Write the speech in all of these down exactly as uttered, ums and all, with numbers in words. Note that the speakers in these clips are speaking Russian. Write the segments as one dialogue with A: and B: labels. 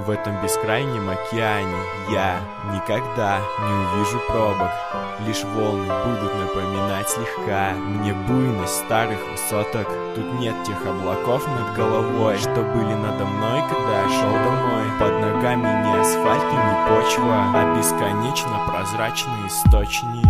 A: В этом бескрайнем океане я никогда не увижу пробок. Лишь волны будут напоминать слегка мне буйность старых высоток. Тут нет тех облаков над головой, что были надо мной, когда я шел домой. Под ногами ни асфальт и ни почва, а бесконечно прозрачный источник.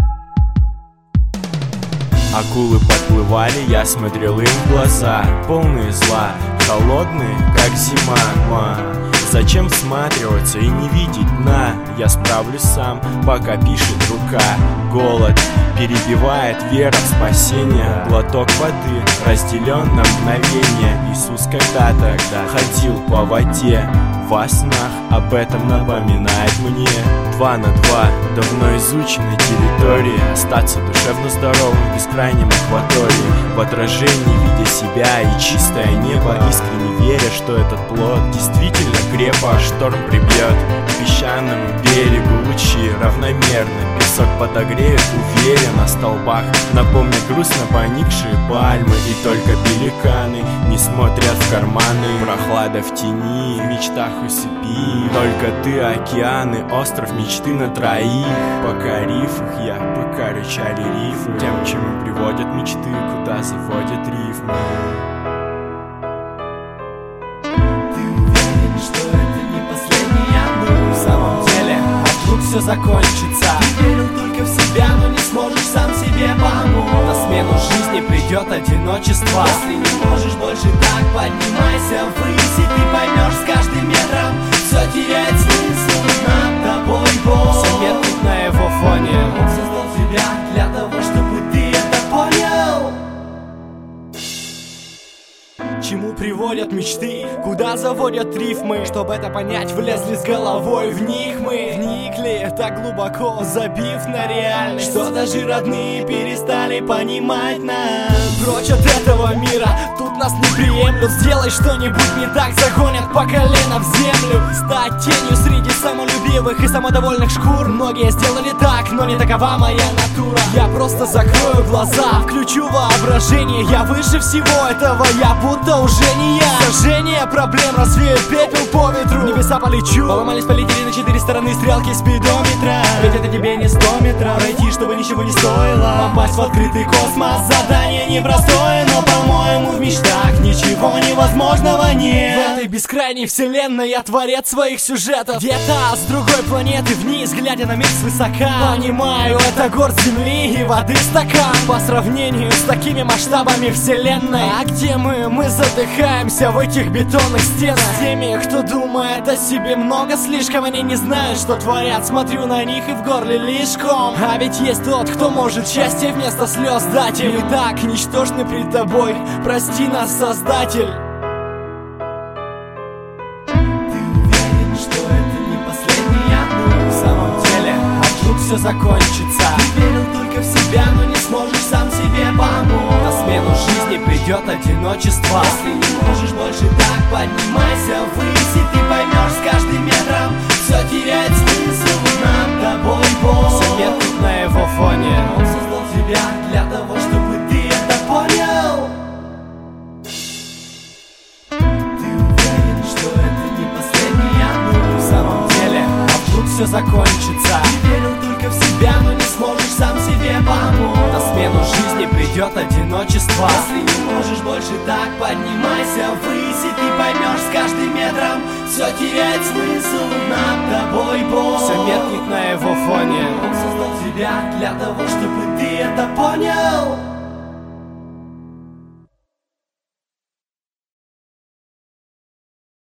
A: Акулы подплывали, я смотрел им в глаза, полные зла, холодные, как зима. Ма. Зачем всматриваться и не видеть дна? Я справлюсь сам, пока пишет рука. Голод перебивает вера в спасение. Глоток воды разделен на мгновение. Иисус когда-то ходил по воде. Во снах об этом напоминает мне. Два на два давно изученной территории. Остаться душевно здоровым в бескрайнем акватории. В отражении видя себя и чистое небо, искренне веря, что этот плод действительно крепок. Шторм прибьет к песчаному берегу, лучи равномерно песок подогреет, уверен на столбах. Напомнят грустно поникшие пальмы, и только пеликаны не смотрят в карманы. Прохлада в тени, в мечтах усыпи. Только ты, океаны, остров мечты на троих. Покорив их, я покоричали рифы. Тем, к чему приводят мечты, куда заводят рифмы.
B: Все закончится. Ты верил только в себя, но не сможешь сам себе помочь. На смену жизни придет одиночество. Если не можешь больше так, поднимайся ввысь, и ты поймешь с каждым метром все теряет смысл. Над тобой Бог, все меркнет на его фоне. Он создал тебя для того, чтобы ты это понял. Чему приводят мечты, куда заводят рифмы? Чтобы это понять, влезли с головой в них мы. Вникли так глубоко, забив на реальность, что даже родные перестали понимать нас. Прочь от этого мира, тут нас не приемлют. Сделай что-нибудь не так, загонят по колено в землю. Стать тенью среди самолюбивых и самодовольных шкур. Многие сделали так, но не такова моя натура. Я просто закрою глаза, включу воображение. Я выше всего этого, я будто уже не я. Сожжение проблем развеет пепел по ветру. В небеса полечу, поломались, полетели на четыре стороны стрелки спидометра. Ведь это тебе не сто метров пройти, чтобы ничего не стоило. Попасть в открытый космос, задание непростое. Но, по-моему, в мечтах ничего невозможного нет. В этой бескрайней вселенной я творец своих сюжетов. Где-то с другой планеты вниз, глядя на мир свысока, понимаю, это город земли и воды стакан. По сравнению с такими масштабами вселенной. А где мы? Мы задыхаемся в этих бетонных стенах. С теми, кто думает о себе много слишком, они не знают, что творят. Смотрю на них и в горле лишь ком. А ведь есть тот, кто может счастье вместо слез дать им. И так ничтожны пред тобой, прости нас, Создатель. Ты уверен, что это не последняя ночь? В самом деле, а вдруг все закончится? Ты верил только в себя, но не сможешь сам себе помочь. На смену жизни придет одиночество. Если не можешь больше так, поднимайся ввысь, и ты поймешь с каждым метром все теряет смысл. Над тобой Бог, все меркнет на его фоне. Он создал тебя для того, чтобы ты это понял. Ты уверен, что это не последняя ночь? В самом деле, а вдруг все закончится? Ты верил только в себя, но не сможешь сам себе помочь. На смену жизни придет одиночество. Если не можешь больше так, поднимайся ввысь, и ты поймешь с каждым метром все теряет смысл. Над тобой Бог, все меркнет на его фоне. Он создал тебя для того, чтобы